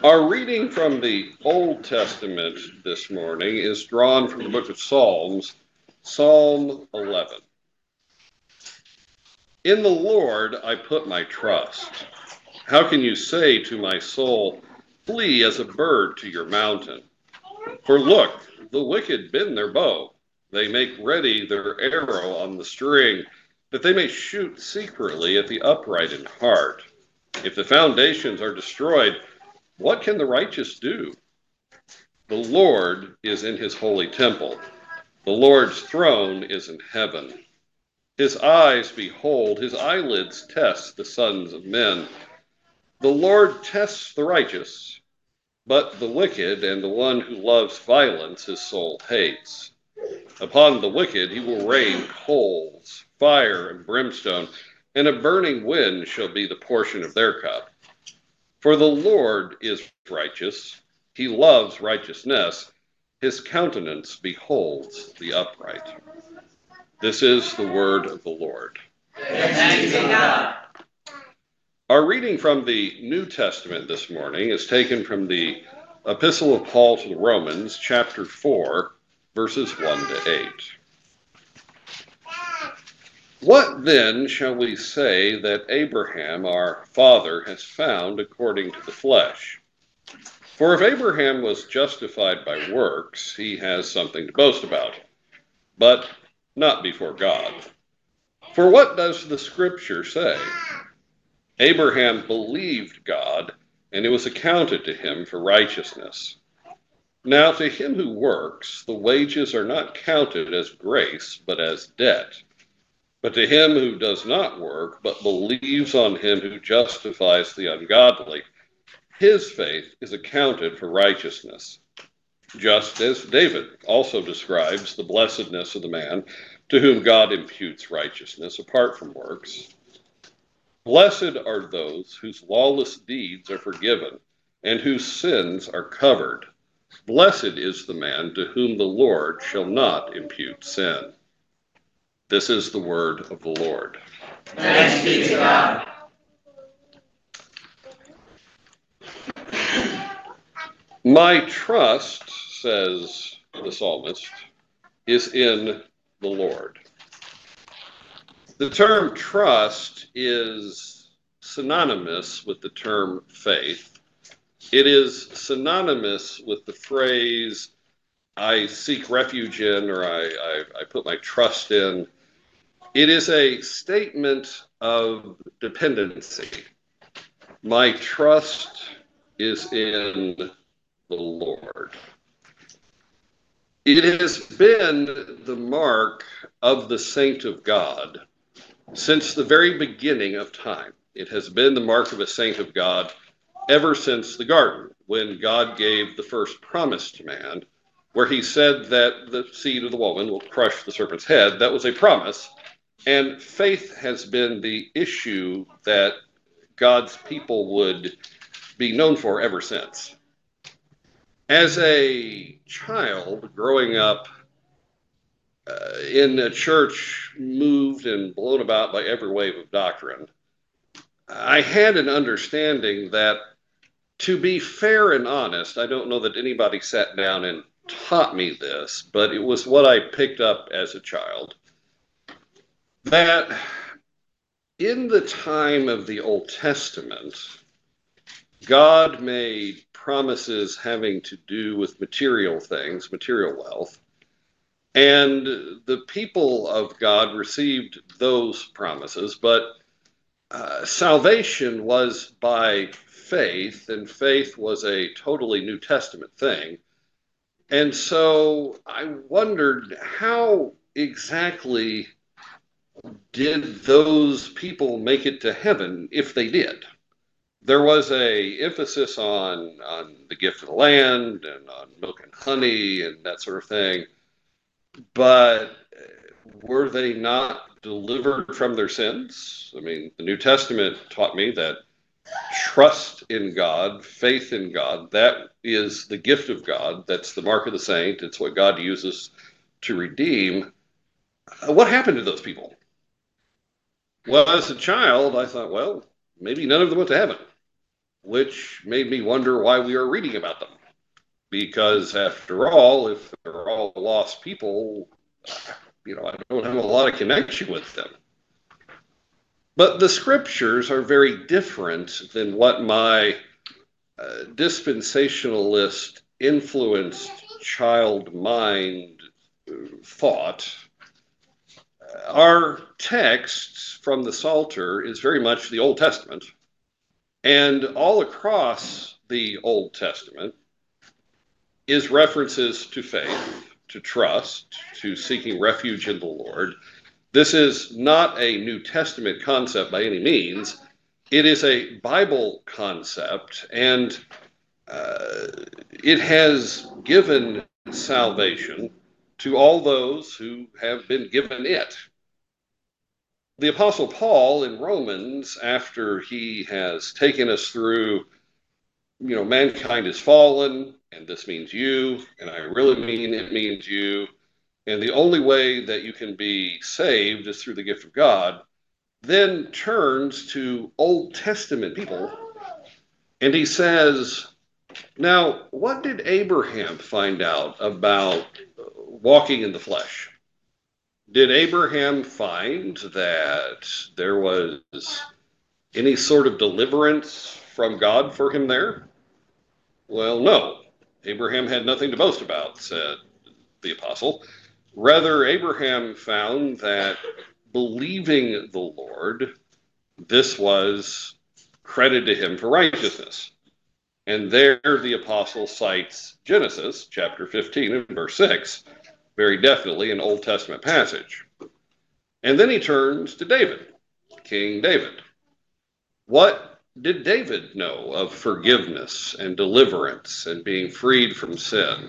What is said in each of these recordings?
Our reading from the Old Testament this morning is drawn from the book of Psalms, Psalm 11. In the Lord I put my trust. How can you say to my soul, flee as a bird to your mountain? For look, the wicked bend their bow. They make ready their arrow on the string, that they may shoot secretly at the upright in heart. If the foundations are destroyed, what can the righteous do? The Lord is in his holy temple. The Lord's throne is in heaven. His eyes behold, his eyelids test the sons of men. The Lord tests the righteous, but the wicked and the one who loves violence his soul hates. Upon the wicked he will rain coals, fire, and brimstone, and a burning wind shall be the portion of their cup. For the Lord is righteous, he loves righteousness, his countenance beholds the upright. This is the word of the Lord. Thanks be to God. Our reading from the New Testament this morning is taken from the Epistle of Paul to the Romans, chapter 4, verses 1 to 8. What then shall we say that Abraham, our father, has found according to the flesh? For if Abraham was justified by works, he has something to boast about, but not before God. For what does the Scripture say? Abraham believed God, and it was accounted to him for righteousness. Now to him who works, the wages are not counted as grace, but as debt. But to him who does not work, but believes on him who justifies the ungodly, his faith is accounted for righteousness. Just as David also describes the blessedness of the man to whom God imputes righteousness apart from works. Blessed are those whose lawless deeds are forgiven and whose sins are covered. Blessed is the man to whom the Lord shall not impute sin. This is the word of the Lord. Thanks be to God. My trust, says the psalmist, is in the Lord. The term trust is synonymous with the term faith. It is synonymous with the phrase, I seek refuge in, or I put my trust in. It is a statement of dependency. My trust is in the Lord. It has been the mark of the saint of God since the very beginning of time. It has been the mark of a saint of God ever since the garden, when God gave the first promise to man, where he said that the seed of the woman will crush the serpent's head. That was a promise. And faith has been the issue that God's people would be known for ever since. As a child growing up in a church moved and blown about by every wave of doctrine, I had an understanding that, to be fair and honest, I don't know that anybody sat down and taught me this, but it was what I picked up as a child, that in the time of the Old Testament, God made promises having to do with material things, material wealth, and the people of God received those promises, but salvation was by faith, and faith was a totally New Testament thing. And so I wondered, how exactly did those people make it to heaven if they did? There was a emphasis on the gift of the land and on milk and honey and that sort of thing. But were they not delivered from their sins? I mean, the New Testament taught me that trust in God, faith in God, that is the gift of God. That's the mark of the saint. It's what God uses to redeem. What happened to those people? Well, as a child, I thought, well, maybe none of them went to heaven. which made me wonder why we are reading about them. Because after all, if they're all lost people, I don't have a lot of connection with them. But the scriptures are very different than what my dispensationalist influenced child mind thought. Our text from the Psalter is very much the Old Testament. And all across the Old Testament is references to faith, to trust, to seeking refuge in the Lord. This is not a New Testament concept by any means. It is a Bible concept, and it has given salvation to all those who have been given it. The Apostle Paul in Romans, after he has taken us through, mankind is fallen, and this means you, and I really mean it means you, and the only way that you can be saved is through the gift of God, then turns to Old Testament people, and he says, now, what did Abraham find out about walking in the flesh? Did Abraham find that there was any sort of deliverance from God for him there? Well, no. Abraham had nothing to boast about, said the apostle. Rather, Abraham found that believing the Lord, this was credited to him for righteousness. And there the apostle cites Genesis chapter 15 and verse 6, very definitely an Old Testament passage. And then he turns to David, King David. What did David know of forgiveness and deliverance and being freed from sin?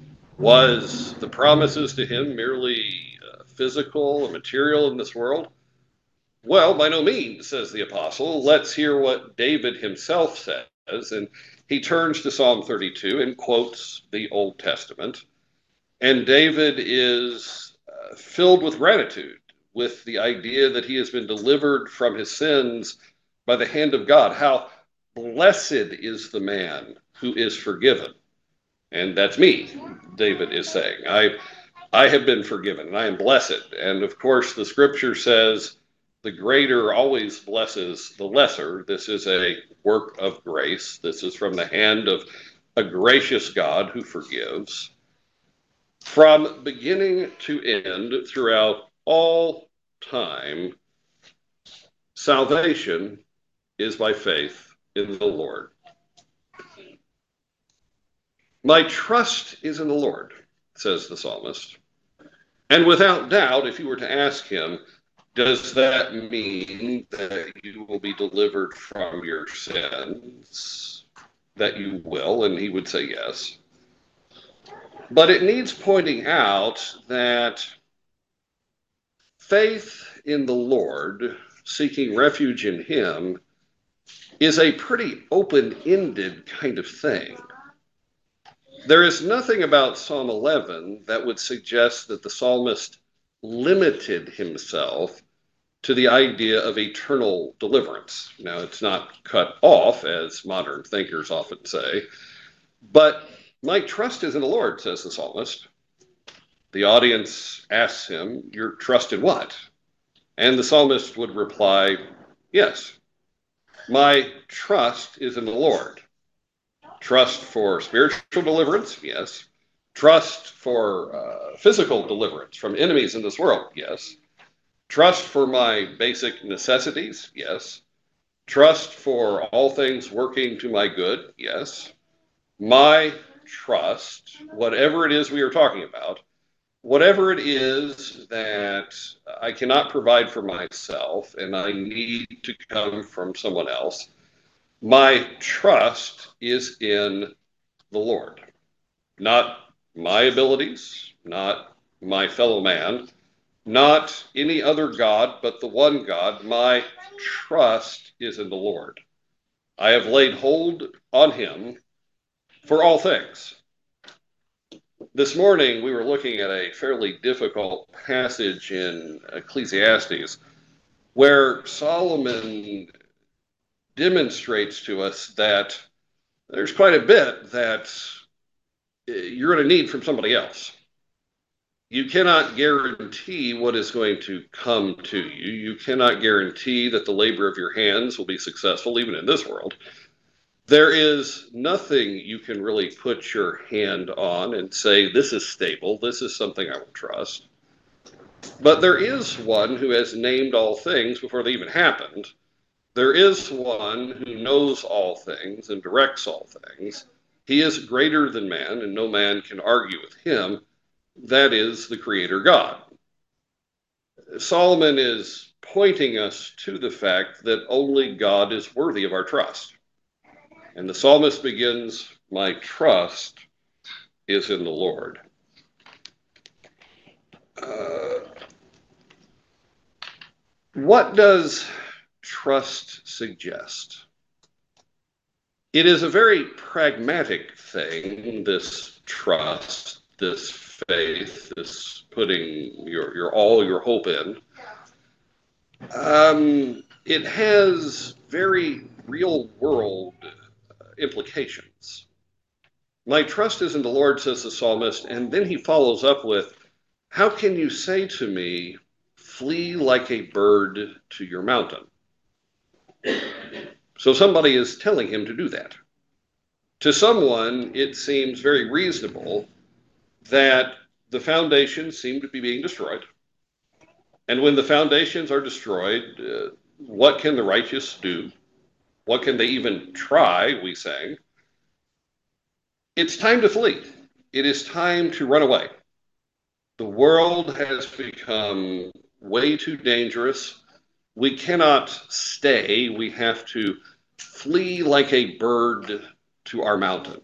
Was the promises to him merely physical and material in this world? Well, by no means, says the apostle. Let's hear what David himself says. And he turns to Psalm 32 and quotes the Old Testament. And David is filled with gratitude, with the idea that he has been delivered from his sins by the hand of God. How blessed is the man who is forgiven. And that's me, David is saying. I have been forgiven, and I am blessed. And of course, the scripture says the greater always blesses the lesser. This is a work of grace. This is from the hand of a gracious God who forgives. From beginning to end, throughout all time, salvation is by faith in the Lord. My trust is in the Lord, says the psalmist. And without doubt, if you were to ask him, does that mean that you will be delivered from your sins? That you will, and he would say yes. But it needs pointing out that faith in the Lord, seeking refuge in him, is a pretty open-ended kind of thing. There is nothing about Psalm 11 that would suggest that the psalmist limited himself to the idea of eternal deliverance. Now, it's not cut off, as modern thinkers often say, but my trust is in the Lord, says the psalmist. The audience asks him, your trust in what? And the psalmist would reply, yes, my trust is in the Lord. Trust for spiritual deliverance, yes. Trust for physical deliverance from enemies in this world, yes. Trust for my basic necessities, yes. Trust for all things working to my good, yes. My trust, whatever it is we are talking about, whatever it is that I cannot provide for myself and I need to come from someone else, my trust is in the Lord. Not my abilities, not my fellow man, not any other God, but the one God. My trust is in the Lord. I have laid hold on him for all things. This morning, we were looking at a fairly difficult passage in Ecclesiastes where Solomon demonstrates to us that there's quite a bit that you're going to need from somebody else. You cannot guarantee what is going to come to you. You cannot guarantee that the labor of your hands will be successful, even in this world. There is nothing you can really put your hand on and say, this is stable, this is something I will trust. But there is one who has named all things before they even happened. There is one who knows all things and directs all things. He is greater than man, and no man can argue with him. That is the Creator God. Solomon is pointing us to the fact that only God is worthy of our trust. And the psalmist begins, my trust is in the Lord. What does trust suggest? It is a very pragmatic thing, this trust, this faith, this putting your all your hope in. It has very real world implications. My trust is in the Lord, says the psalmist, and then he follows up with, how can you say to me, flee like a bird to your mountain? So somebody is telling him to do that. To someone, it seems very reasonable that the foundations seem to be being destroyed. And when the foundations are destroyed, what can the righteous do? What can they even try, we sang? It's time to flee. It is time to run away. The world has become way too dangerous. We cannot stay. We have to flee like a bird to our mountain.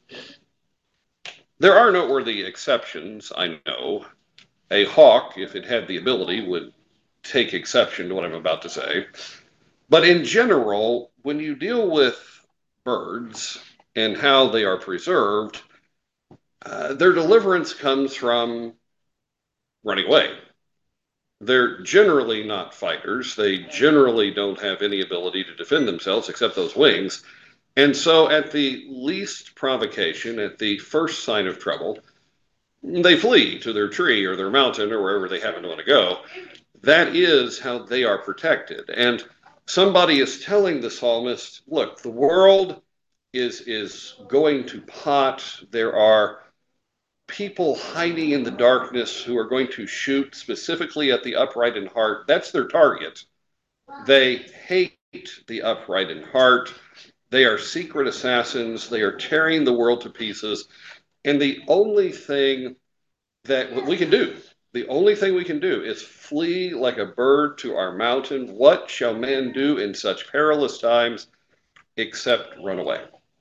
There are noteworthy exceptions, I know. A hawk, if it had the ability, would take exception to what I'm about to say. But in general, when you deal with birds and how they are preserved, their deliverance comes from running away. They're generally not fighters. They generally don't have any ability to defend themselves except those wings. And so at the least provocation, at the first sign of trouble, they flee to their tree or their mountain or wherever they happen to want to go. That is how they are protected. And somebody is telling the psalmist, look, the world is going to pot. There are people hiding in the darkness who are going to shoot specifically at the upright in heart. That's their target. They hate the upright in heart. They are secret assassins. They are tearing the world to pieces. And the only thing that we can do, is flee like a bird to our mountain. What shall man do in such perilous times except run away?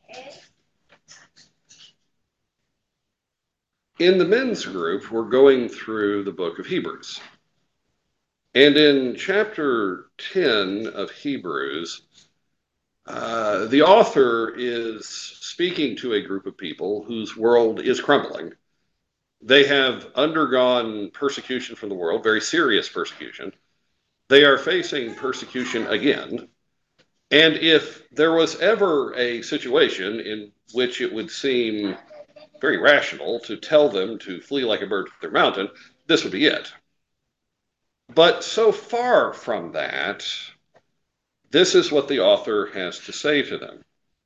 In the men's group, we're going through the book of Hebrews. And in chapter 10 of Hebrews, the author is speaking to a group of people whose world is crumbling. They have undergone persecution from the world, very serious persecution. They are facing persecution again. And if there was ever a situation in which it would seem very rational to tell them to flee like a bird to their mountain, this would be it. But so far from that, this is what the author has to say to them.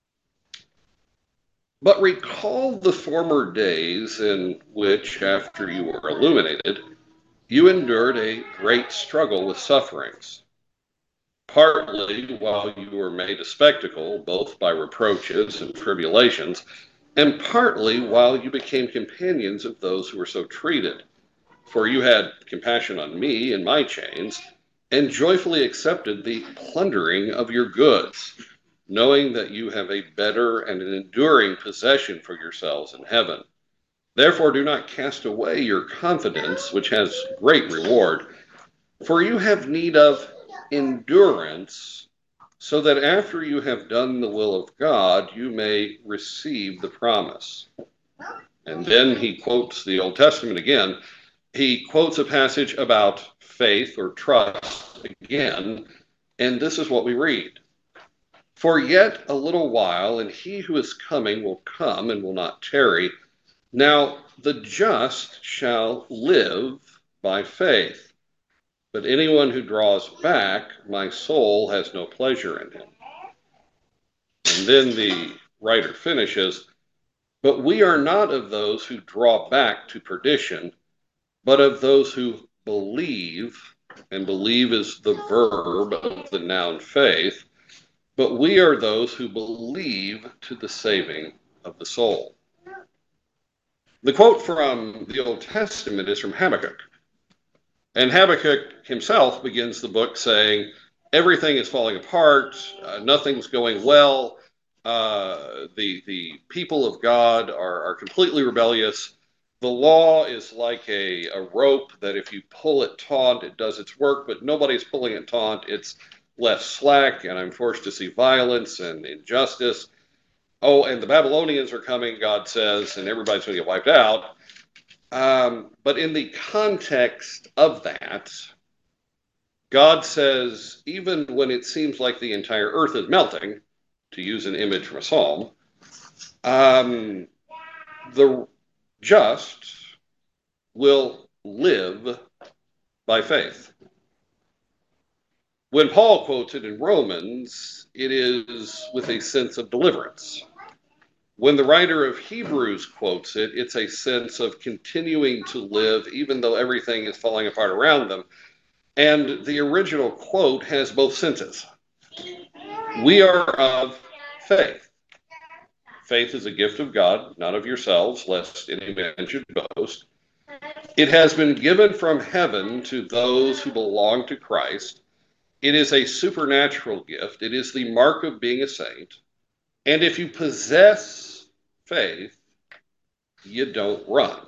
But recall the former days in which, after you were illuminated, you endured a great struggle with sufferings, partly while you were made a spectacle, both by reproaches and tribulations, and partly while you became companions of those who were so treated. For you had compassion on me in my chains, and joyfully accepted the plundering of your goods, knowing that you have a better and an enduring possession for yourselves in heaven. Therefore do not cast away your confidence, which has great reward, for you have need of endurance, so that after you have done the will of God, you may receive the promise. And then he quotes the Old Testament again. He quotes a passage about faith or trust again, and this is what we read. For yet a little while, and he who is coming will come and will not tarry. Now the just shall live by faith. But anyone who draws back, my soul has no pleasure in him. And then the writer finishes, but we are not of those who draw back to perdition, but of those who believe, and believe is the verb of the noun faith, but we are those who believe to the saving of the soul. The quote from the Old Testament is from Habakkuk. And Habakkuk himself begins the book saying, everything is falling apart, nothing's going well, the people of God are completely rebellious. The law is like a rope that if you pull it taut, it does its work, but nobody's pulling it taut. It's left slack, and I'm forced to see violence and injustice. Oh, and the Babylonians are coming, God says, and everybody's going to get wiped out. But in the context of that, God says, even when it seems like the entire earth is melting, to use an image from a psalm, the just will live by faith. When Paul quotes it in Romans, it is with a sense of deliverance. When the writer of Hebrews quotes it, it's a sense of continuing to live even though everything is falling apart around them. And the original quote has both senses. We are of faith. Faith is a gift of God, not of yourselves, lest any man should boast. It has been given from heaven to those who belong to Christ. It is a supernatural gift. It is the mark of being a saint. And if you possess faith, you don't run.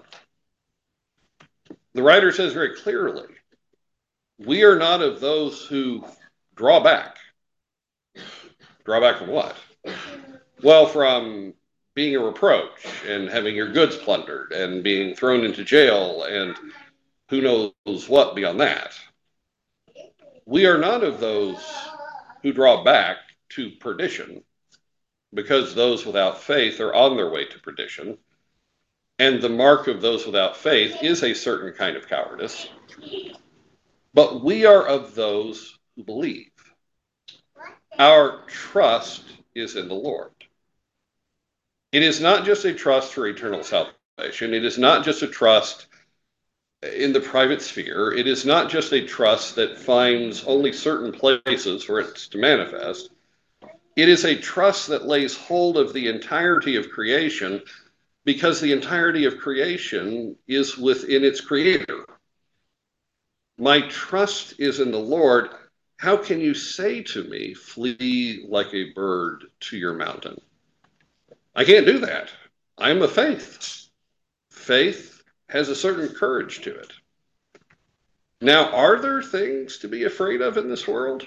The writer says very clearly, we are not of those who draw back. Draw back from what? Well, from being a reproach and having your goods plundered and being thrown into jail and who knows what beyond that. We are not of those who draw back to perdition, because those without faith are on their way to perdition. And the mark of those without faith is a certain kind of cowardice. But we are of those who believe. Our trust is in the Lord. It is not just a trust for eternal salvation. It is not just a trust in the private sphere. It is not just a trust that finds only certain places for it to manifest. It is a trust that lays hold of the entirety of creation, because the entirety of creation is within its creator. My trust is in the Lord. How can you say to me, flee like a bird to your mountain? I can't do that. I'm of faith. Faith has a certain courage to it. Now, are there things to be afraid of in this world?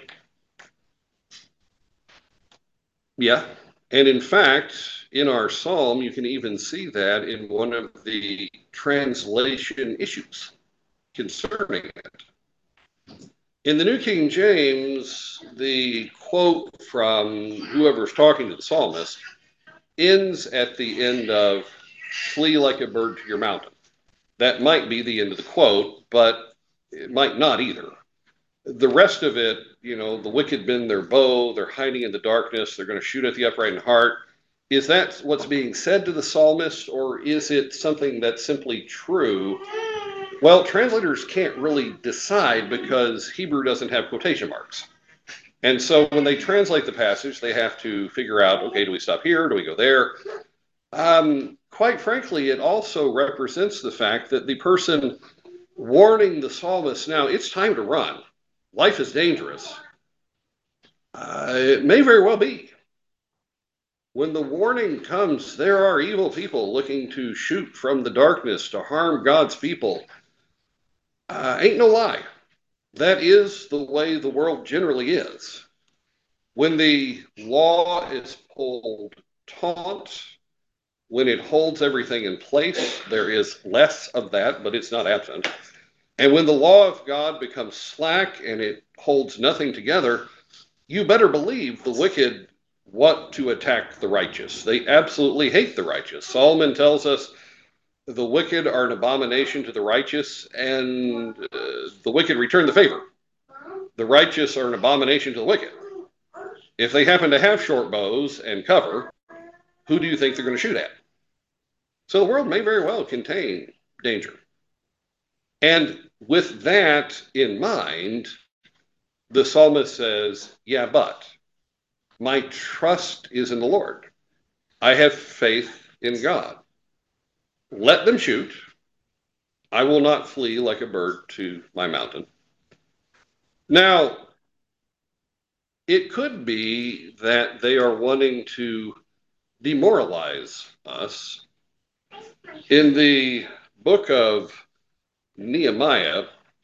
Yeah. And in fact, in our psalm, you can even see that in one of the translation issues concerning it. In the New King James, the quote from whoever's talking to the psalmist ends at the end of, flee like a bird to your mountain. That might be the end of the quote, but it might not either. The rest of it, the wicked bend their bow, they're hiding in the darkness, they're going to shoot at the upright in heart. Is that what's being said to the psalmist, or is it something that's simply true? Well, translators can't really decide because Hebrew doesn't have quotation marks. And so when they translate the passage, they have to figure out, okay, do we stop here? Do we go there? Quite frankly, it also represents the fact that the person warning the psalmist, now it's time to run. Life is dangerous. It may very well be. When the warning comes, there are evil people looking to shoot from the darkness to harm God's people. Ain't no lie. That is the way the world generally is. When the law is pulled taut, when it holds everything in place, there is less of that, but it's not absent. And when the law of God becomes slack and it holds nothing together, you better believe the wicked want to attack the righteous. They absolutely hate the righteous. Solomon tells us the wicked are an abomination to the righteous, and the wicked return the favor. The righteous are an abomination to the wicked. If they happen to have short bows and cover, who do you think they're going to shoot at? So the world may very well contain danger. And with that in mind, the psalmist says, yeah, but my trust is in the Lord. I have faith in God. Let them shoot. I will not flee like a bird to my mountain. Now, it could be that they are wanting to demoralize us. In the book of Nehemiah,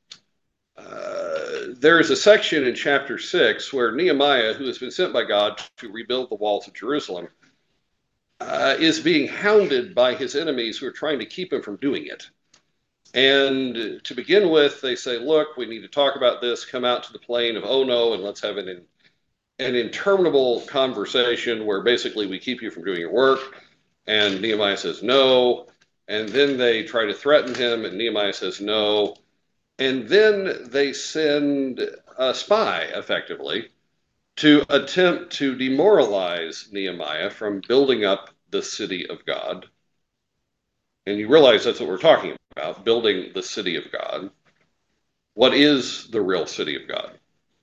there is a section in chapter 6 where Nehemiah, who has been sent by God to rebuild the walls of Jerusalem, is being hounded by his enemies who are trying to keep him from doing it. And to begin with, they say, look, we need to talk about this. Come out to the plain of Ono and let's have an interminable conversation where basically we keep you from doing your work. And Nehemiah says no. And then they try to threaten him, and Nehemiah says no. And then they send a spy, effectively, to attempt to demoralize Nehemiah from building up the city of God. And you realize that's what we're talking about, building the city of God. What is the real city of God?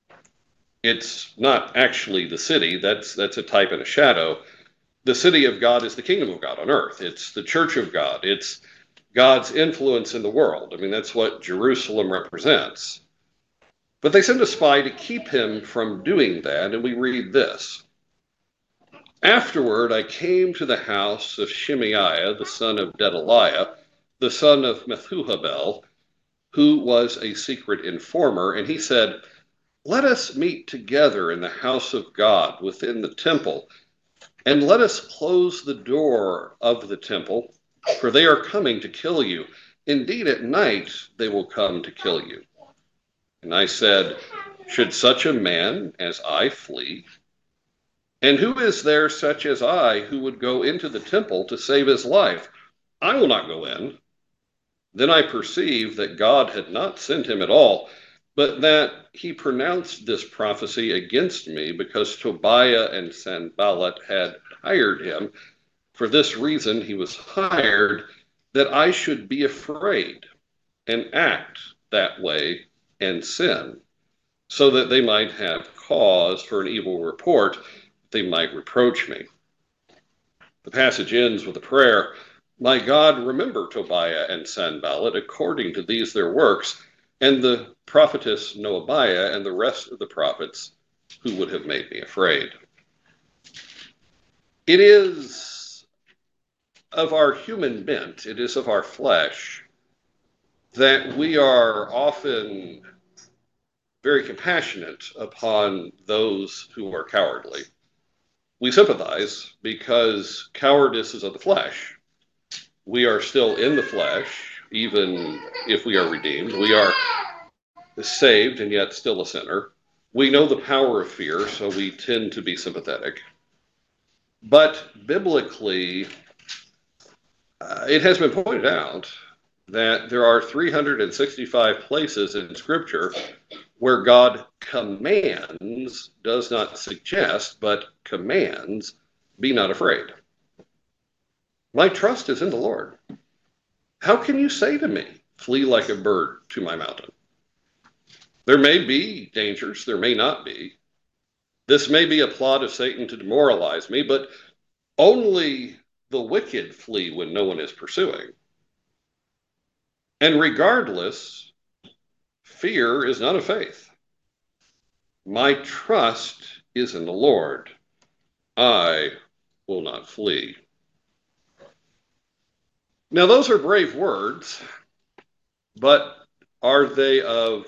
It's not actually the city. That's a type and a shadow. The city of God is the kingdom of God on earth. It's the church of God. It's God's influence in the world. I mean, that's what Jerusalem represents. But they send a spy to keep him from doing that, and we read this. Afterward, I came to the house of Shemaiah, the son of Gedaliah, the son of Methuhabel, who was a secret informer, and he said, let us meet together in the house of God within the temple, and let us close the door of the temple, for they are coming to kill you. Indeed, at night they will come to kill you. And I said, should such a man as I flee? And who is there such as I who would go into the temple to save his life? I will not go in. Then I perceived that God had not sent him at all, but that he pronounced this prophecy against me because Tobiah and Sanballat had hired him. For this reason he was hired, that I should be afraid and act that way and sin, so that they might have cause for an evil report, they might reproach me. The passage ends with a prayer, my God, remember Tobiah and Sanballat according to these their works, and the prophetess Noabiah and the rest of the prophets who would have made me afraid. It is of our human bent, it is of our flesh, that we are often very compassionate upon those who are cowardly. We sympathize because cowardice is of the flesh. We are still in the flesh, even if we are redeemed. We are saved and yet still a sinner. We know the power of fear, so we tend to be sympathetic. But biblically, it has been pointed out that there are 365 places in Scripture where God commands, does not suggest, but commands, be not afraid. My trust is in the Lord. How can you say to me, flee like a bird to my mountain? There may be dangers, there may not be. This may be a plot of Satan to demoralize me, but only the wicked flee when no one is pursuing. And regardless, fear is not of faith. My trust is in the Lord. I will not flee. Now, those are brave words, but are they of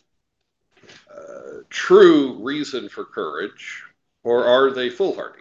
true reason for courage, or are they foolhardy?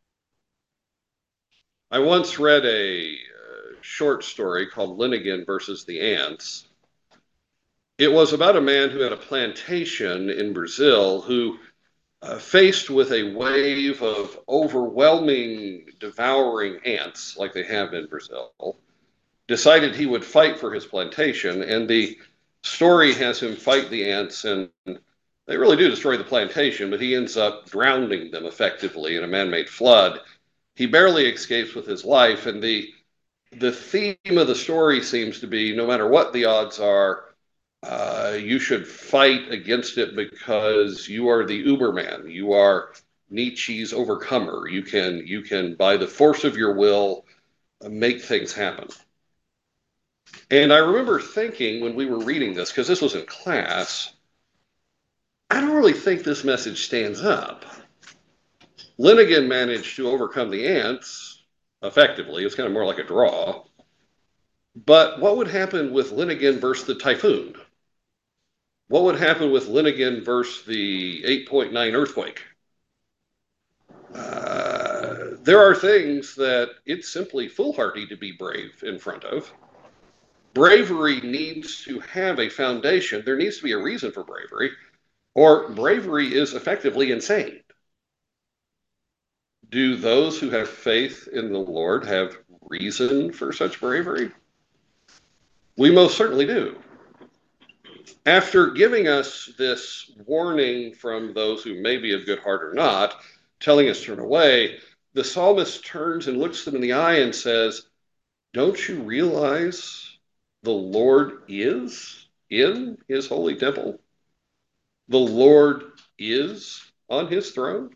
I once read a short story called Linnegan versus the Ants. It was about a man who had a plantation in Brazil who faced with a wave of overwhelming, devouring ants like they have in Brazil, decided he would fight for his plantation. And the story has him fight the ants, and they really do destroy the plantation, but he ends up drowning them effectively in a man-made flood. He barely escapes with his life, and the theme of the story seems to be no matter what the odds are, you should fight against it because you are the Uberman. You are Nietzsche's overcomer. You can by the force of your will make things happen. And I remember thinking when we were reading this, because this was in class, I don't really think this message stands up. Linnegan managed to overcome the ants effectively. It's kind of more like a draw. But what would happen with Linnegan versus the typhoon? What would happen with Linnegan versus the 8.9 earthquake? There are things that it's simply foolhardy to be brave in front of. Bravery needs to have a foundation. There needs to be a reason for bravery, or bravery is effectively insane. Do those who have faith in the Lord have reason for such bravery? We most certainly do. After giving us this warning from those who may be of good heart or not, telling us to turn away, the psalmist turns and looks them in the eye and says, don't you realize the Lord is in his holy temple? The Lord is on his throne?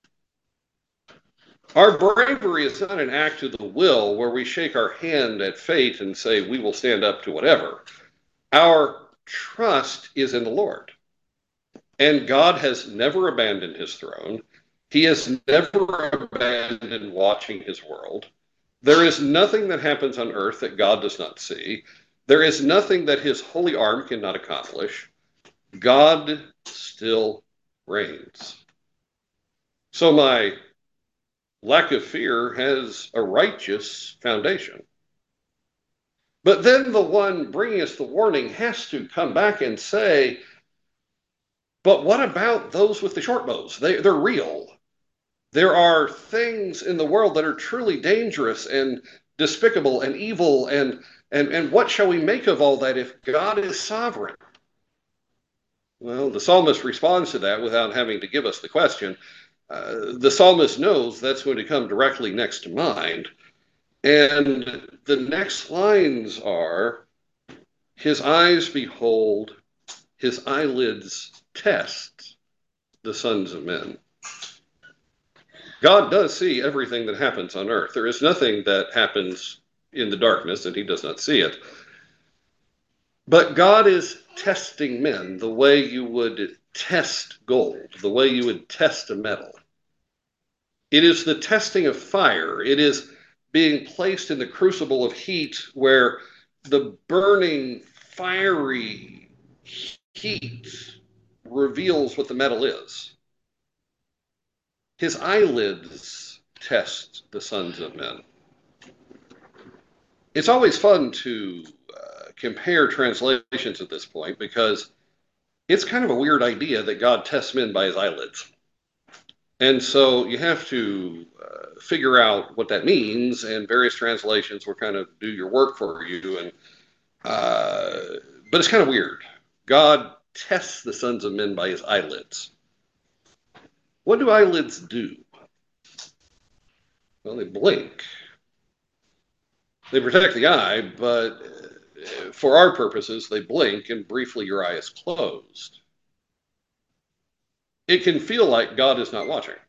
Our bravery is not an act of the will where we shake our hand at fate and say we will stand up to whatever. Our trust is in the Lord. And God has never abandoned his throne. He has never abandoned watching his world. There is nothing that happens on earth that God does not see. There is nothing that his holy arm cannot accomplish. God still reigns. So my lack of fear has a righteous foundation. But then the one bringing us the warning has to come back and say, but what about those with the short bows? They're real. There are things in the world that are truly dangerous and despicable and evil, and what shall we make of all that if God is sovereign? Well, the psalmist responds to that without having to give us the question. The psalmist knows that's going to come directly next to mind. And the next lines are, his eyes behold, his eyelids test the sons of men. God does see everything that happens on earth. There is nothing that happens in the darkness and he does not see it. But God is testing men the way you would test gold, the way you would test a metal. It is the testing of fire. It is being placed in the crucible of heat where the burning, fiery heat reveals what the metal is. His eyelids test the sons of men. It's always fun to compare translations at this point because it's kind of a weird idea that God tests men by his eyelids. And so you have to figure out what that means, and various translations will kind of do your work for you. And but it's kind of weird. God tests the sons of men by his eyelids. What do eyelids do? Well, they blink. They protect the eye, but for our purposes, they blink and briefly your eye is closed. It can feel like God is not watching.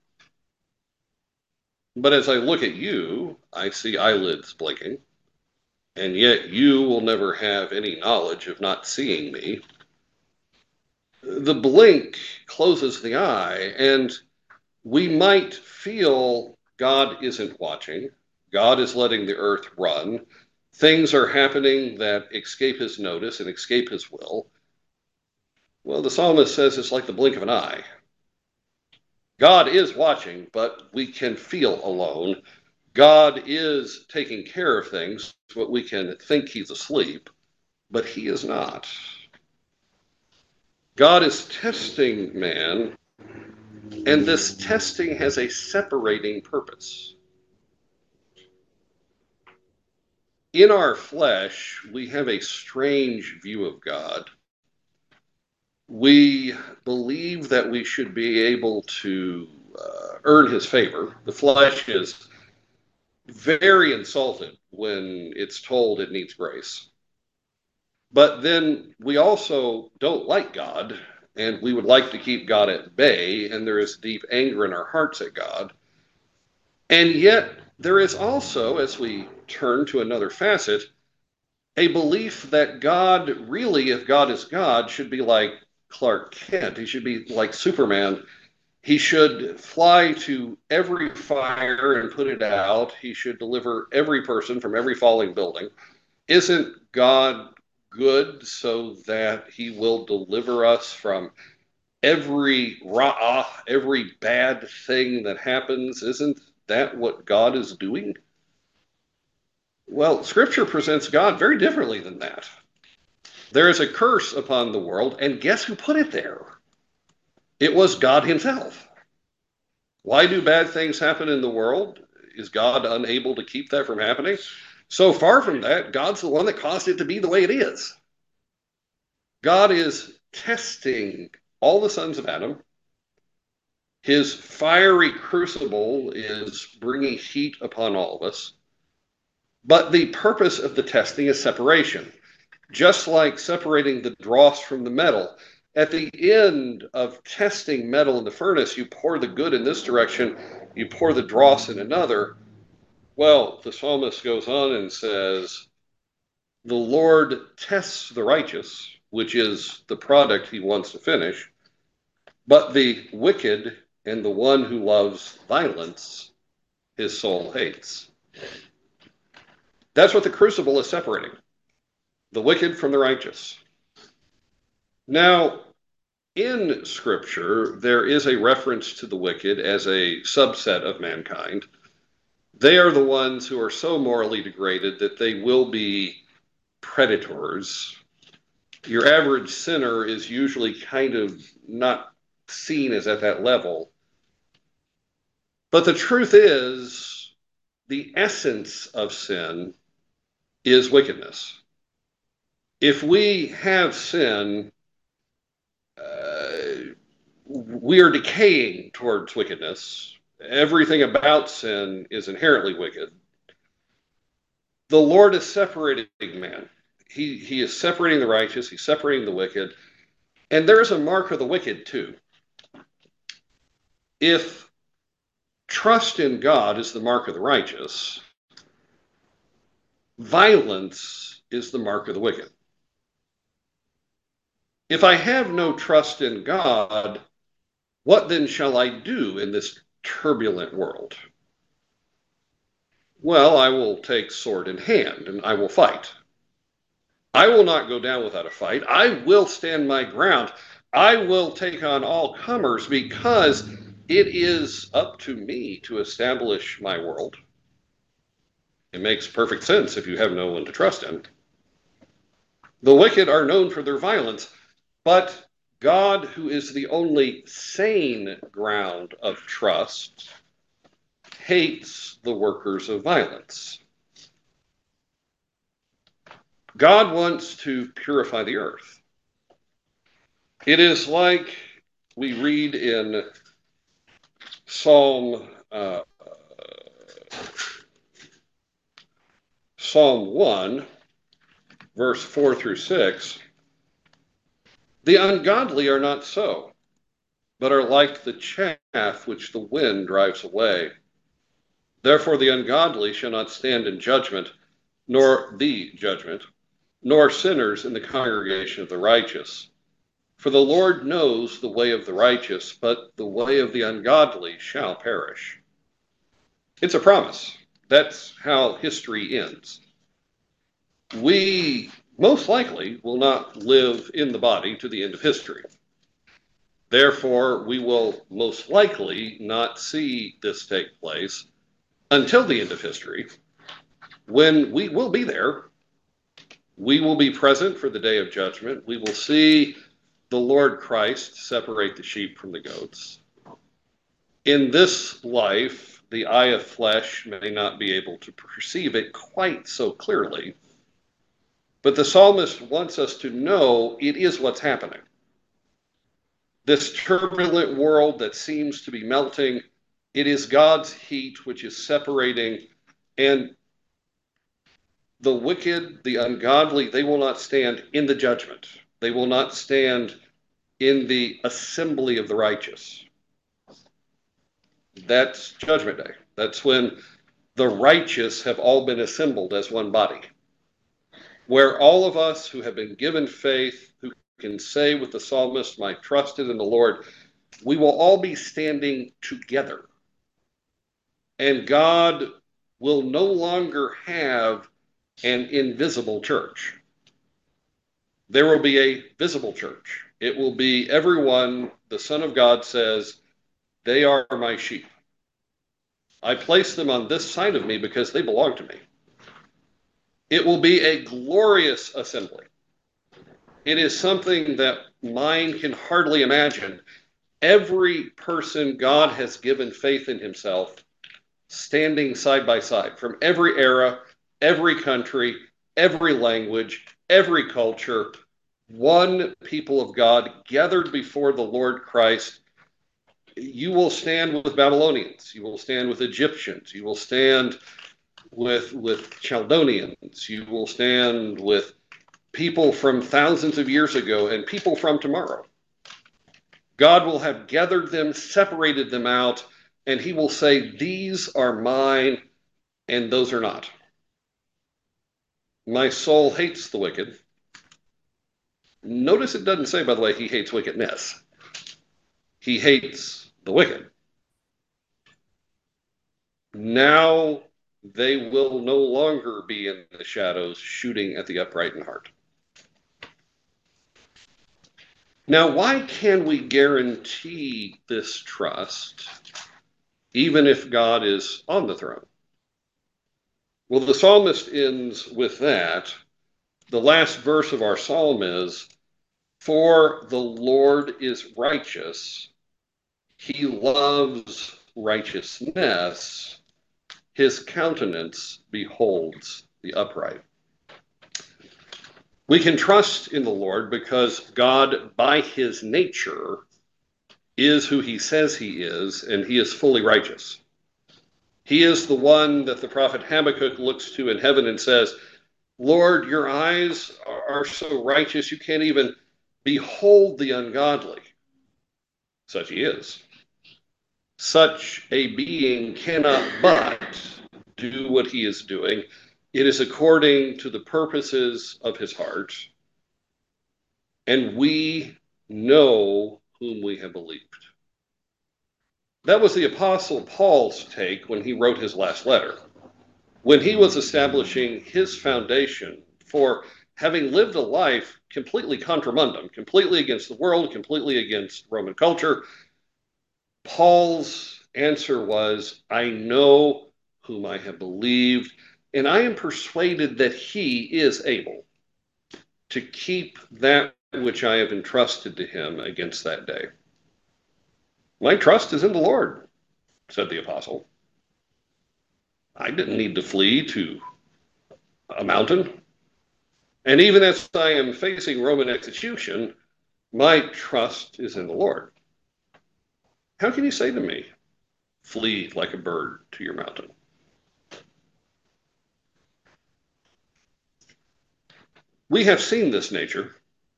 But as I look at you, I see eyelids blinking, and yet you will never have any knowledge of not seeing me. The blink closes the eye, and we might feel God isn't watching. God is letting the earth run. Things are happening that escape his notice and escape his will. Well, the psalmist says it's like the blink of an eye. God is watching, but we can feel alone. God is taking care of things, but we can think he's asleep, but he is not. God is testing man And this testing has a separating purpose. In our flesh, we have a strange view of God. We believe that we should be able to earn his favor. The flesh is very insulted when it's told it needs grace. But then we also don't like God, and we would like to keep God at bay, and there is deep anger in our hearts at God. And yet, there is also, as we turn to another facet, a belief that God really, if God is God, should be like Clark Kent. He should be like Superman. He should fly to every fire and put it out. He should deliver every person from every falling building. Isn't God good so that he will deliver us from every ra'ah, every bad thing that happens? Isn't that what God is doing? Well, Scripture presents God very differently than that. There is a curse upon the world, and guess who put it there? It was God himself. Why do bad things happen in the world? Is God unable to keep that from happening? So far from that, God's the one that caused it to be the way it is. God is testing all the sons of Adam. His fiery crucible is bringing heat upon all of us. But the purpose of the testing is separation. Just like separating the dross from the metal. At the end of testing metal in the furnace, you pour the good in this direction, you pour the dross in another. Well, the psalmist goes on and says, the Lord tests the righteous, which is the product he wants to finish, but the wicked and the one who loves violence, his soul hates. That's what the crucible is separating. The wicked from the righteous. Now, in Scripture, there is a reference to the wicked as a subset of mankind. They are the ones who are so morally degraded that they will be predators. Your average sinner is usually kind of not seen as at that level. But the truth is, the essence of sin is wickedness. If we have sin, we are decaying towards wickedness. Everything about sin is inherently wicked. The Lord is separating man. He is separating the righteous. He's separating the wicked. And there's a mark of the wicked too. If trust in God is the mark of the righteous, violence is the mark of the wicked. If I have no trust in God, what then shall I do in this turbulent world? Well, I will take sword in hand and I will fight. I will not go down without a fight. I will stand my ground. I will take on all comers because it is up to me to establish my world. It makes perfect sense if you have no one to trust in. The wicked are known for their violence, but God, who is the only sane ground of trust, hates the workers of violence. God wants to purify the earth. It is like we read in Psalm 1, verse 4 through 6. The ungodly are not so, but are like the chaff which the wind drives away. Therefore the ungodly shall not stand in judgment, nor the judgment, nor sinners in the congregation of the righteous. For the Lord knows the way of the righteous, but the way of the ungodly shall perish. It's a promise. That's how history ends. We most likely will not live in the body to the end of history. Therefore, we will most likely not see this take place until the end of history, when we will be there. We will be present for the day of judgment. We will see the Lord Christ separate the sheep from the goats. In this life, the eye of flesh may not be able to perceive it quite so clearly, but the psalmist wants us to know it is what's happening. This turbulent world that seems to be melting, it is God's heat which is separating, and the wicked, the ungodly, they will not stand in the judgment. They will not stand in the assembly of the righteous. That's Judgment Day. That's when the righteous have all been assembled as one body, where all of us who have been given faith, who can say with the psalmist, "My trust is in the Lord," we will all be standing together. And God will no longer have an invisible church. There will be a visible church. It will be everyone the Son of God says, "They are my sheep. I place them on this side of me because they belong to me." It will be a glorious assembly. It is something that mind can hardly imagine. Every person God has given faith in himself, standing side by side, from every era, every country, every language, every culture, one people of God gathered before the Lord Christ. You will stand with Babylonians. You will stand with Egyptians. You will stand with Chaldeans. You will stand with people from thousands of years ago and people from tomorrow. God will have gathered them, separated them out, and he will say, "These are mine, and those are not." My soul hates the wicked. Notice it doesn't say, by the way, he hates wickedness. He hates the wicked. Now they will no longer be in the shadows shooting at the upright in heart. Now, why can we guarantee this trust even if God is on the throne? Well, the psalmist ends with that. The last verse of our psalm is, "For the Lord is righteous. He loves righteousness. His countenance beholds the upright." We can trust in the Lord because God, by his nature, is who he says he is, and he is fully righteous. He is the one that the prophet Habakkuk looks to in heaven and says, "Lord, your eyes are so righteous you can't even behold the ungodly." Such he is. Such a being cannot but do what he is doing. It is according to the purposes of his heart, and we know whom we have believed. That was the Apostle Paul's take when he wrote his last letter. When he was establishing his foundation for having lived a life completely contra mundum, completely against the world, completely against Roman culture, Paul's answer was, "I know whom I have believed, and I am persuaded that he is able to keep that which I have entrusted to him against that day." My trust is in the Lord, said the apostle. I didn't need to flee to a mountain. And even as I am facing Roman execution, my trust is in the Lord. How can you say to me, "Flee like a bird to your mountain"? We have seen this nature.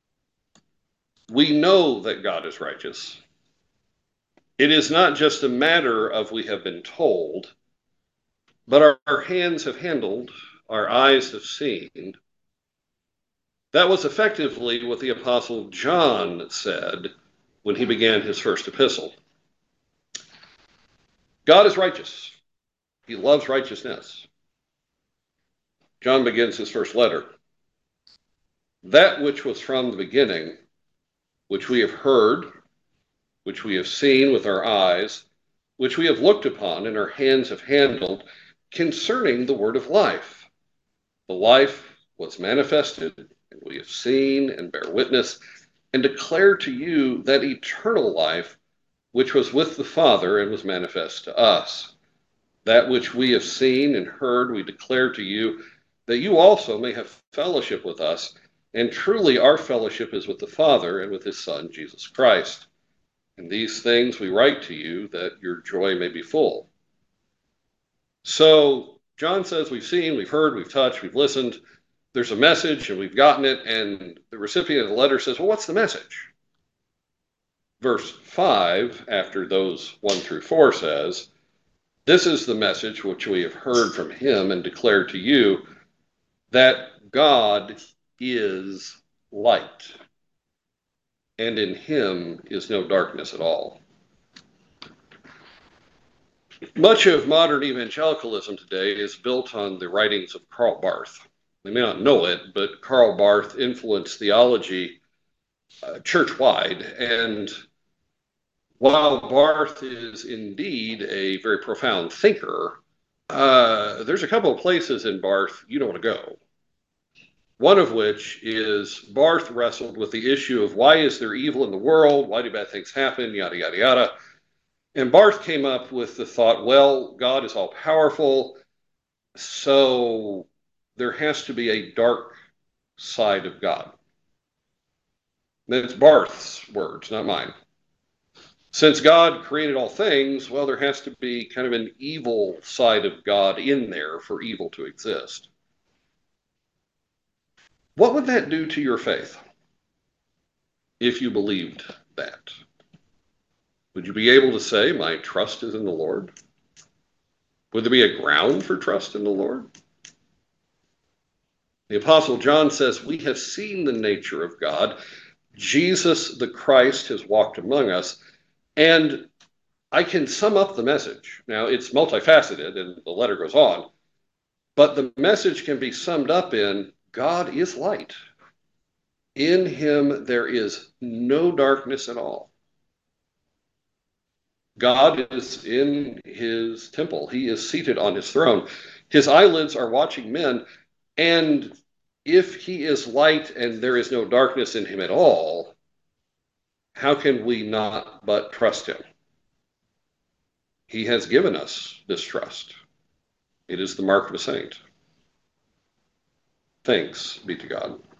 We know that God is righteous. It is not just a matter of we have been told, but our hands have handled, our eyes have seen. That was effectively what the Apostle John said when he began his first epistle. God is righteous. He loves righteousness. John begins his first letter. That which was from the beginning, which we have heard, which we have seen with our eyes, which we have looked upon and our hands have handled, concerning the word of life. The life was manifested, and we have seen and bear witness, and declare to you that eternal life which was with the Father and was manifest to us. That which we have seen and heard we declare to you, that you also may have fellowship with us. And truly our fellowship is with the Father and with his Son, Jesus Christ. And these things we write to you, that your joy may be full. So John says we've seen, we've heard, we've touched, we've listened. There's a message and we've gotten it. And the recipient of the letter says, well, what's the message? Verse 5, after those 1 through 4 says, this is the message which we have heard from him and declared to you, that God is light, and in him is no darkness at all. Much of modern evangelicalism today is built on the writings of Karl Barth. They may not know it, but Karl Barth influenced theology church-wide. And while Barth is indeed a very profound thinker, there's a couple of places in Barth you don't want to go. One of which is Barth wrestled with the issue of why is there evil in the world? Why do bad things happen? Yada, yada, yada. And Barth came up with the thought, well, God is all powerful, so there has to be a dark side of God. That's Barth's words, not mine. Since God created all things, well, there has to be kind of an evil side of God in there for evil to exist. What would that do to your faith if you believed that? Would you be able to say, my trust is in the Lord? Would there be a ground for trust in the Lord? The Apostle John says, we have seen the nature of God. Jesus the Christ has walked among us. And I can sum up the message. Now, it's multifaceted, and the letter goes on. But the message can be summed up in, God is light. In him there is no darkness at all. God is in his temple. He is seated on his throne. His eyelids are watching men. And if he is light and there is no darkness in him at all, how can we not but trust him? He has given us this trust. It is the mark of a saint. Thanks be to God.